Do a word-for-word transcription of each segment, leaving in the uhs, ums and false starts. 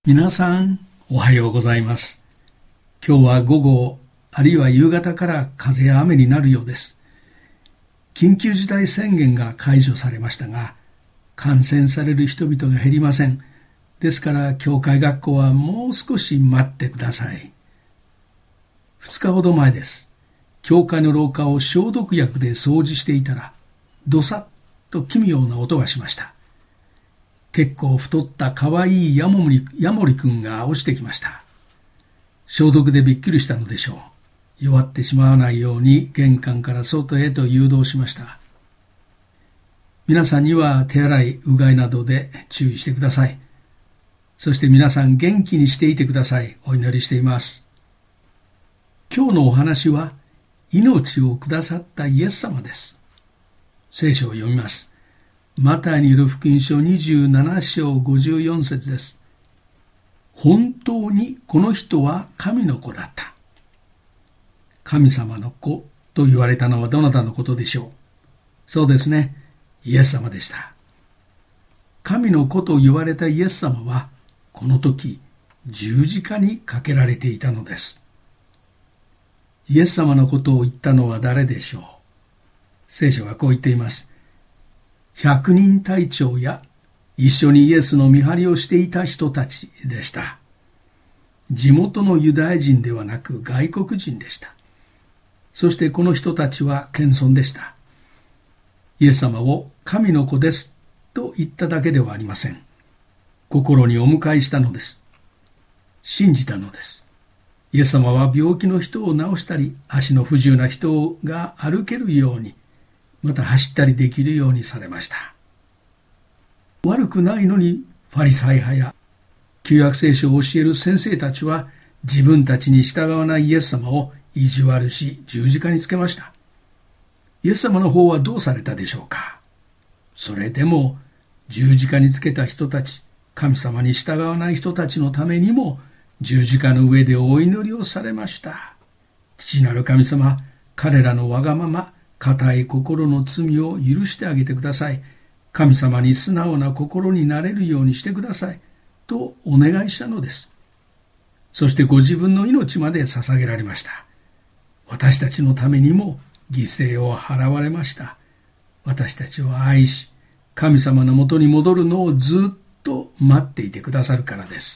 皆さんおはようございます。今日は午後あるいは夕方から風や雨になるようです。緊急事態宣言が解除されましたが、感染される人々が減りません。ですから教会学校はもう少し待ってください。二日ほど前です。教会の廊下を消毒薬で掃除していたら、ドサッと奇妙な音がしました。結構太ったかわいいヤモリ、ヤモリくんが落ちてきました。消毒でびっくりしたのでしょう。弱ってしまわないように玄関から外へと誘導しました。皆さんには手洗い、うがいなどで注意してください。そして皆さん元気にしていてください。お祈りしています。今日のお話は、命をくださったイエス様です。聖書を読みます。マタイによる福音書にじゅうなな章ごじゅうよん節です。本当にこの人は神の子だった。神様の子と言われたのはどなたのことでしょう。そうですね、イエス様でした。神の子と言われたイエス様は、この時十字架にかけられていたのです。イエス様のことを言ったのは誰でしょう。聖書はこう言っています。百人隊長や一緒にイエスの見張りをしていた人たちでした。地元のユダヤ人ではなく外国人でした。そしてこの人たちは謙遜でした。イエス様を神の子ですと言っただけではありません。心にお迎えしたのです。信じたのです。イエス様は病気の人を治したり、足の不自由な人が歩けるように、また走ったりできるようにされました。悪くないのにファリサイ派や旧約聖書を教える先生たちは自分たちに従わないイエス様を意地悪し十字架につけました。イエス様の方はどうされたでしょうか。それでも十字架につけた人たち、神様に従わない人たちのためにも十字架の上でお祈りをされました。父なる神様、彼らのわがまま、固い心の罪を許してあげてください。神様に素直な心になれるようにしてください。とお願いしたのです。そしてご自分の命まで捧げられました。私たちのためにも犠牲を払われました。私たちを愛し、神様のもとに戻るのをずっと待っていてくださるからです。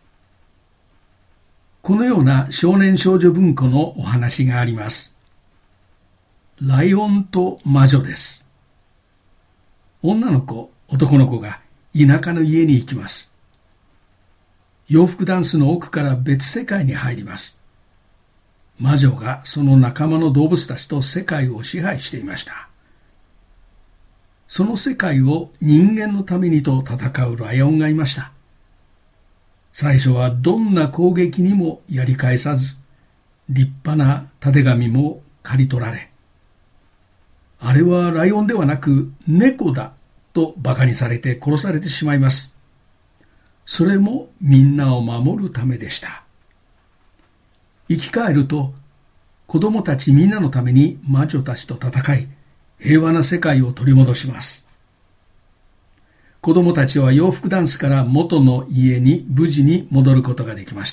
このような少年少女文庫のお話があります。ライオンと魔女です。女の子、男の子が田舎の家に行きます。洋服ダンスの奥から別世界に入ります。魔女がその仲間の動物たちと世界を支配していました。その世界を人間のためにと戦うライオンがいました。最初はどんな攻撃にもやり返さず、立派なたてがみも刈り取られ、あれはライオンではなく猫だと馬鹿にされて殺されてしまいます。それもみんなを守るためでした。生き返ると子供たちみんなのために魔女たちと戦い、平和な世界を取り戻します。子供たちは洋服ダンスから元の家に無事に戻ることができました。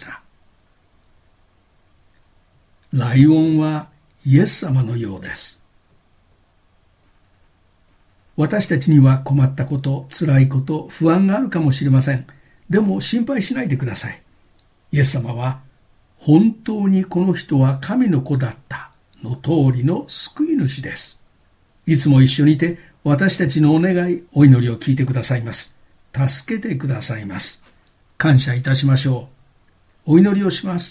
ライオンはイエス様のようです。私たちには困ったこと、辛いこと、不安があるかもしれません。でも心配しないでください。イエス様は、本当にこの人は神の子だったの通りの救い主です。いつも一緒にいて、私たちのお願い、お祈りを聞いてくださいます。助けてくださいます。感謝いたしましょう。お祈りをします。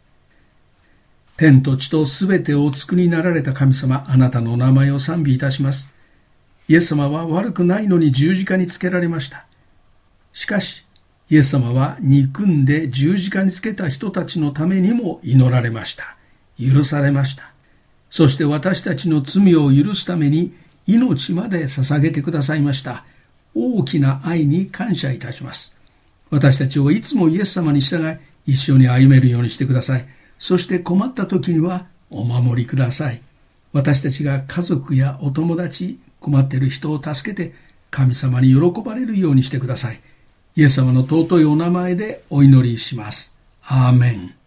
天と地とすべてをお作りになられた神様、あなたのお名前を賛美いたします。イエス様は悪くないのに十字架につけられました。しかし、イエス様は憎んで十字架につけた人たちのためにも祈られました。許されました。そして私たちの罪を許すために命まで捧げてくださいました。大きな愛に感謝いたします。私たちをいつもイエス様に従い、一緒に歩めるようにしてください。そして困った時にはお守りください。私たちが家族やお友達、困っている人を助けて神様に喜ばれるようにしてください。 イエス様の尊いお名前でお祈りします。アーメン。